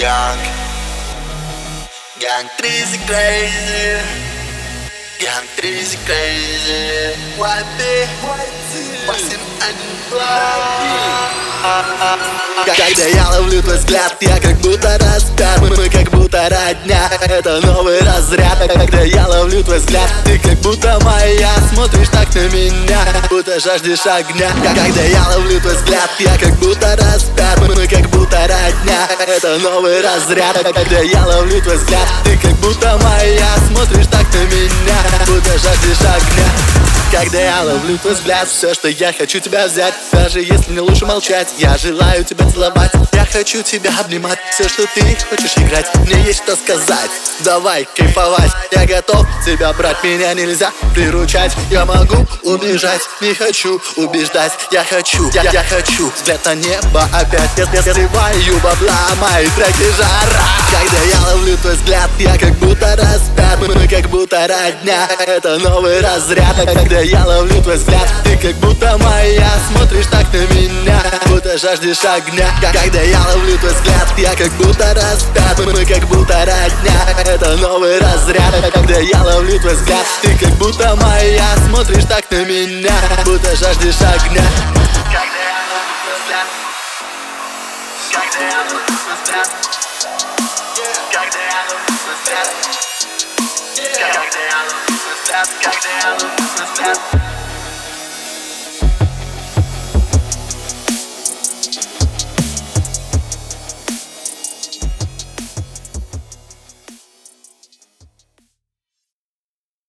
Gang, Gang Trizy Crazy, Gang Trizy Crazy, YB, Максим Когда я ловлю твой взгляд, я как будто распят. Мы как будто родня, это новый разряд. Когда я ловлю твой взгляд, ты как будто моя. Смотришь так на меня, будто жаждешь огня. Когда я ловлю твой взгляд, я как будто распят. Мы как будто родня, это новый разряд. Когда я ловлю твой взгляд, ты как будто моя. Смотришь так на меня, будто жаждешь огня. Когда я ловлю твой взгляд, все, что я хочу тебя взять. Даже если мне лучше молчать, я желаю тебя целовать. Я хочу тебя обнимать, все, что ты хочешь играть. Мне есть что сказать, давай кайфовать. Я готов тебя брать, меня нельзя приручать. Я могу убежать, не хочу убеждать. Я хочу взгляд на небо опять. Я срываю бабла, мои треки жара. Когда я ловлю твой взгляд, я как будто распят. Мы как будто родня, это новый разряд. Когда я ловлю твой взгляд, ты как будто моя. Смотришь так на меня, будто жаждешь огня. Когда я ловлю твой взгляд, я как будто распят. Мы как будто родня, это новый разряд. Когда я ловлю твой взгляд, ты как будто моя. Смотришь так на меня, будто жаждешь огня. Когда я ловлю твой взгляд, когда я ловлю твой взгляд, когда я ловлю твой взгляд, когда я ловлю твой взгляд, когда я ловлю твой взгляд.